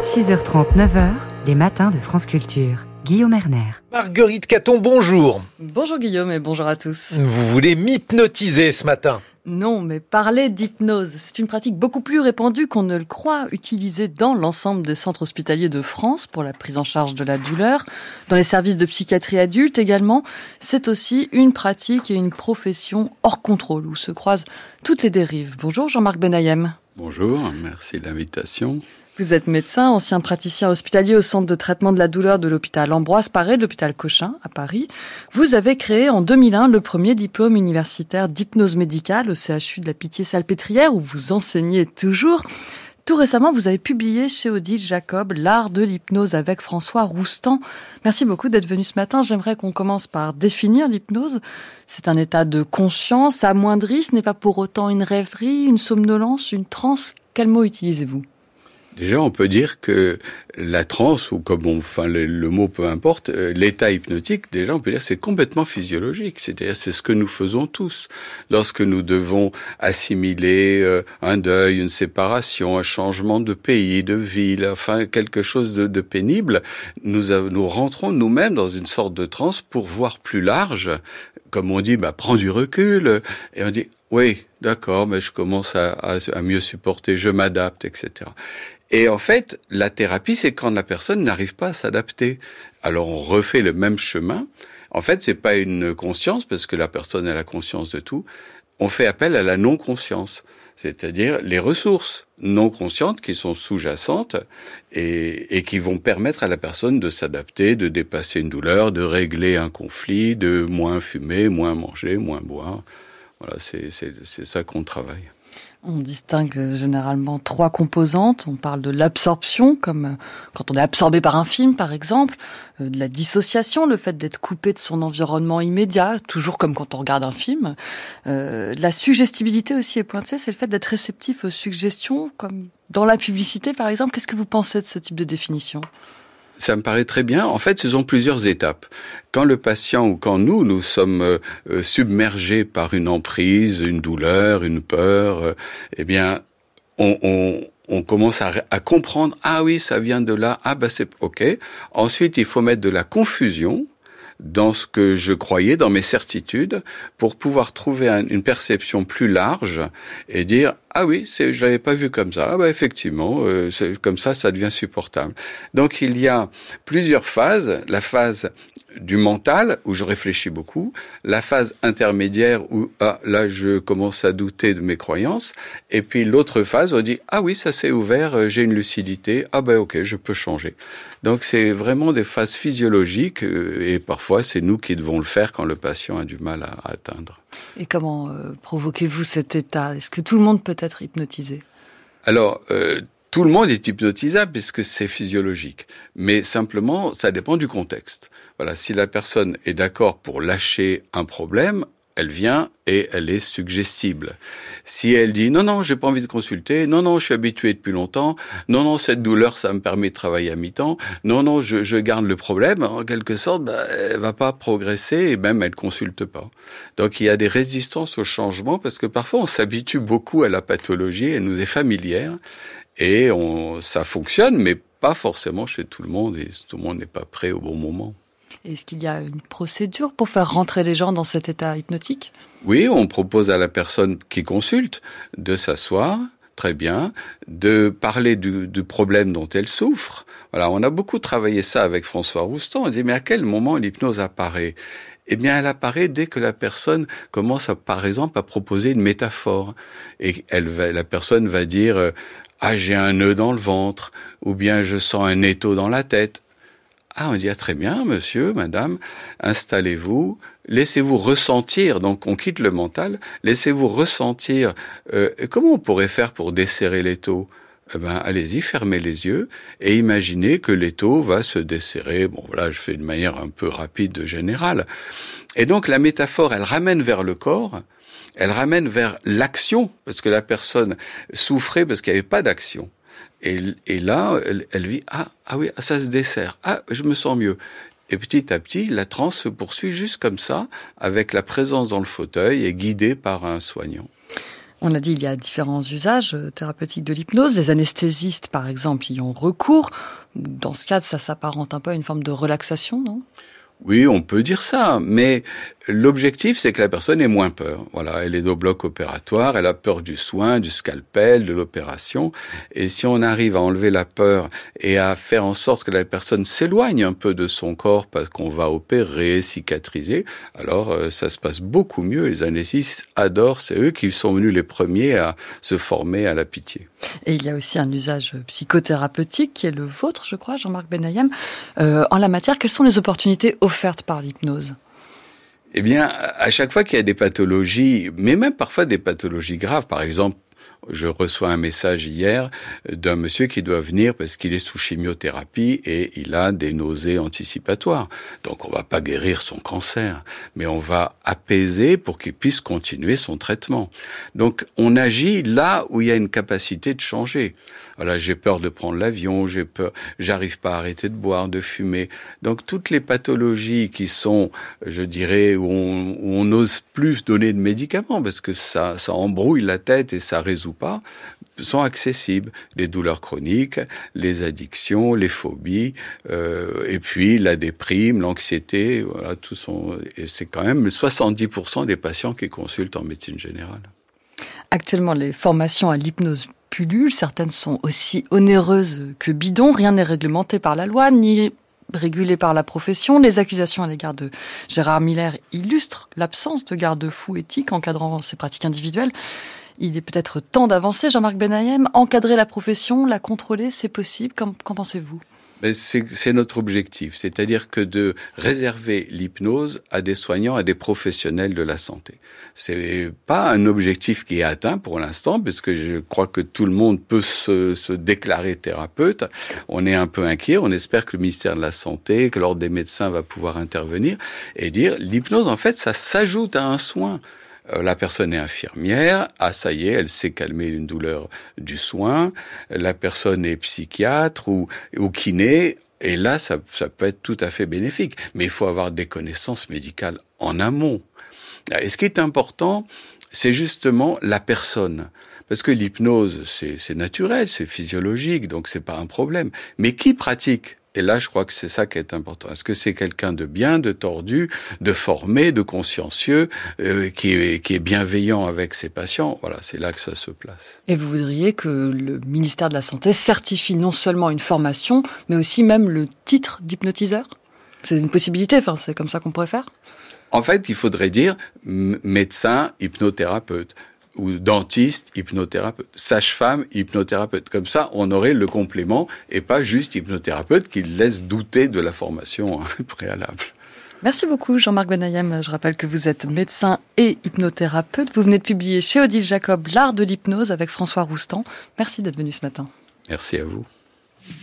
6h30, 9h, les matins de France Culture. Guillaume Erner. Marguerite Caton, bonjour. Bonjour Guillaume et bonjour à tous. Vous voulez m'hypnotiser ce matin ? Non, mais parler d'hypnose, c'est une pratique beaucoup plus répandue qu'on ne le croit, utilisée dans l'ensemble des centres hospitaliers de France pour la prise en charge de la douleur, dans les services de psychiatrie adulte également. C'est aussi une pratique et une profession hors contrôle où se croisent toutes les dérives. Bonjour Jean-Marc Benayem. Bonjour, merci de l'invitation. Vous êtes médecin, ancien praticien hospitalier au centre de traitement de la douleur de l'hôpital Ambroise Paré, de l'hôpital Cochin à Paris. Vous avez créé en 2001 le premier diplôme universitaire d'hypnose médicale au CHU de la Pitié-Salpêtrière où vous enseignez toujours. Tout récemment, vous avez publié chez Odile Jacob l'art de l'hypnose avec François Roustan. Merci beaucoup d'être venu ce matin. J'aimerais qu'on commence par définir l'hypnose. C'est un état de conscience amoindri. Ce n'est pas pour autant une rêverie, une somnolence, une transe. Quel mot utilisez-vous ? Déjà, on peut dire que la transe, ou comme le mot peu importe, l'état hypnotique, déjà, on peut dire que c'est complètement physiologique. C'est-à-dire, c'est ce que nous faisons tous. Lorsque nous devons assimiler un deuil, une séparation, un changement de pays, de ville, enfin, quelque chose de pénible, nous rentrons nous-mêmes dans une sorte de transe pour voir plus large. Comme on dit, prends du recul. Et on dit, oui, d'accord, mais je commence à mieux supporter, je m'adapte, etc. Et en fait, la thérapie, c'est quand la personne n'arrive pas à s'adapter. Alors, on refait le même chemin. En fait, c'est pas une conscience, parce que la personne a la conscience de tout. On fait appel à la non-conscience, c'est-à-dire les ressources non conscientes qui sont sous-jacentes et qui vont permettre à la personne de s'adapter, de dépasser une douleur, de régler un conflit, de moins fumer, moins manger, moins boire. Voilà, c'est ça qu'on travaille. On distingue généralement 3 composantes. On parle de l'absorption, comme quand on est absorbé par un film, par exemple, de la dissociation, le fait d'être coupé de son environnement immédiat, toujours comme quand on regarde un film. La suggestibilité aussi est pointée, c'est le fait d'être réceptif aux suggestions, comme dans la publicité, par exemple. Qu'est-ce que vous pensez de ce type de définition ? Ça me paraît très bien. En fait, ce sont plusieurs étapes. Quand le patient ou quand nous sommes submergés par une emprise, une douleur, une peur, eh bien, on commence à comprendre. Ah oui, ça vient de là. Ah c'est ok. Ensuite, il faut mettre de la confusion dans ce que je croyais, dans mes certitudes, pour pouvoir trouver une perception plus large et dire « Ah oui, je l'avais pas vu comme ça. Ah effectivement, comme ça devient supportable. » Donc il y a plusieurs phases. La phase du mental, où je réfléchis beaucoup, la phase intermédiaire où là je commence à douter de mes croyances, et puis l'autre phase où on dit ah oui, ça s'est ouvert, j'ai une lucidité, ok, je peux changer. Donc c'est vraiment des phases physiologiques et parfois c'est nous qui devons le faire quand le patient a du mal à atteindre. Et comment provoquez-vous cet état ? Est-ce que tout le monde peut être hypnotisé ? Alors tout le monde est hypnotisable puisque c'est physiologique. Mais simplement, ça dépend du contexte. Voilà, si la personne est d'accord pour lâcher un problème, elle vient et elle est suggestible. Si elle dit non, j'ai pas envie de consulter, non, je suis habitué depuis longtemps, non, cette douleur, ça me permet de travailler à mi-temps, non, je garde le problème, en quelque sorte, elle va pas progresser et même elle consulte pas. Donc il y a des résistances au changement parce que parfois on s'habitue beaucoup à la pathologie, elle nous est familière. Et ça fonctionne, mais pas forcément chez tout le monde, et tout le monde n'est pas prêt au bon moment. Est-ce qu'il y a une procédure pour faire rentrer les gens dans cet état hypnotique ? Oui, on propose à la personne qui consulte de s'asseoir, très bien, de parler du problème dont elle souffre. Voilà, on a beaucoup travaillé ça avec François Roustan. On dit, mais à quel moment l'hypnose apparaît ? Eh bien, elle apparaît dès que la personne commence, par exemple, à proposer une métaphore. Et la personne va dire j'ai un nœud dans le ventre, ou bien je sens un étau dans la tête. On dit très bien, monsieur, madame, installez-vous, laissez-vous ressentir. Donc, on quitte le mental, laissez-vous ressentir. Comment on pourrait faire pour desserrer l'étau ? Allez-y, fermez les yeux et imaginez que l'étau va se desserrer. Bon, voilà, je fais de manière un peu rapide, générale. Et donc, la métaphore, elle ramène vers le corps, elle ramène vers l'action, parce que la personne souffrait parce qu'il n'y avait pas d'action. Et là, elle vit, oui, ça se dessert, je me sens mieux. Et petit à petit, la transe se poursuit juste comme ça, avec la présence dans le fauteuil et guidée par un soignant. On l'a dit, il y a différents usages thérapeutiques de l'hypnose. Les anesthésistes, par exemple, y ont recours. Dans ce cadre, ça s'apparente un peu à une forme de relaxation, non ? Oui, on peut dire ça, mais l'objectif, c'est que la personne ait moins peur. Voilà, elle est au bloc opératoire, elle a peur du soin, du scalpel, de l'opération. Et si on arrive à enlever la peur et à faire en sorte que la personne s'éloigne un peu de son corps parce qu'on va opérer, cicatriser, alors ça se passe beaucoup mieux. Les anesthésistes adorent, c'est eux qui sont venus les premiers à se former à la pitié. Et il y a aussi un usage psychothérapeutique qui est le vôtre, je crois, Jean-Marc Benayem. En la matière, quelles sont les opportunités offertes par l'hypnose ? Eh bien, à chaque fois qu'il y a des pathologies, mais même parfois des pathologies graves, par exemple, je reçois un message hier d'un monsieur qui doit venir parce qu'il est sous chimiothérapie et il a des nausées anticipatoires. Donc on va pas guérir son cancer, mais on va apaiser pour qu'il puisse continuer son traitement. Donc on agit là où il y a une capacité de changer. Voilà, j'ai peur de prendre l'avion, j'arrive pas à arrêter de boire, de fumer. Donc toutes les pathologies qui sont, je dirais, où on n'ose plus donner de médicaments parce que ça embrouille la tête et ça résout pas, sont accessibles. Les douleurs chroniques, les addictions, les phobies, et puis la déprime, l'anxiété, voilà, et c'est quand même 70% des patients qui consultent en médecine générale. Actuellement, les formations à l'hypnose pullulent. Certaines sont aussi onéreuses que bidons. Rien n'est réglementé par la loi, ni régulé par la profession. Les accusations à l'égard de Gérard Miller illustrent l'absence de garde-fous éthiques encadrant ces pratiques individuelles. Il est peut-être temps d'avancer, Jean-Marc Benayem. Encadrer la profession, la contrôler, c'est possible. Qu'en pensez-vous ? C'est notre objectif, c'est-à-dire que de réserver l'hypnose à des soignants, à des professionnels de la santé. C'est pas un objectif qui est atteint pour l'instant, puisque je crois que tout le monde peut se déclarer thérapeute. On est un peu inquiet, on espère que le ministère de la Santé, que l'Ordre des médecins va pouvoir intervenir et dire l'hypnose, en fait, ça s'ajoute à un soin. La personne est infirmière, ça y est, elle sait calmer une douleur du soin. La personne est psychiatre ou kiné, et là, ça peut être tout à fait bénéfique. Mais il faut avoir des connaissances médicales en amont. Et ce qui est important, c'est justement la personne. Parce que l'hypnose, c'est naturel, c'est physiologique, donc c'est pas un problème. Mais qui pratique ? Et là, je crois que c'est ça qui est important. Est-ce que c'est quelqu'un de bien, de tordu, de formé, de consciencieux, qui est bienveillant avec ses patients ? Voilà, c'est là que ça se place. Et vous voudriez que le ministère de la Santé certifie non seulement une formation, mais aussi même le titre d'hypnotiseur ? C'est une possibilité, c'est comme ça qu'on pourrait faire ? En fait, il faudrait dire médecin, hypnothérapeute. Ou dentiste, hypnothérapeute, sage-femme, hypnothérapeute. Comme ça, on aurait le complément et pas juste hypnothérapeute qui laisse douter de la formation préalable. Merci beaucoup Jean-Marc Benayem. Je rappelle que vous êtes médecin et hypnothérapeute. Vous venez de publier chez Odile Jacob L'art de l'hypnose avec François Roustan. Merci d'être venu ce matin. Merci à vous.